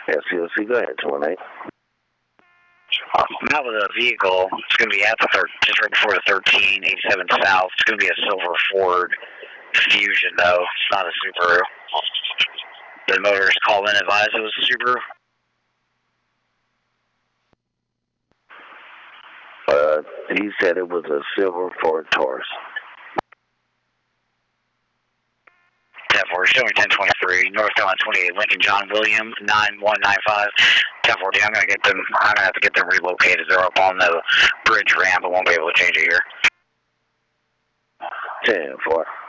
SCLC, go ahead, 218. I'm out with a vehicle. It's going to be at the just right before the 1387 South. It's going to be a silver Ford Fusion, though. It's not a Subaru. The motorist called in and advised it was a Subaru. He said it was a silver Ford Taurus. We're showing 1023, North Carolina 28, Lincoln John William 9195. 1040, I'm gonna have to get them relocated. They're up on the bridge ramp. I won't be able to change it here. 10-4.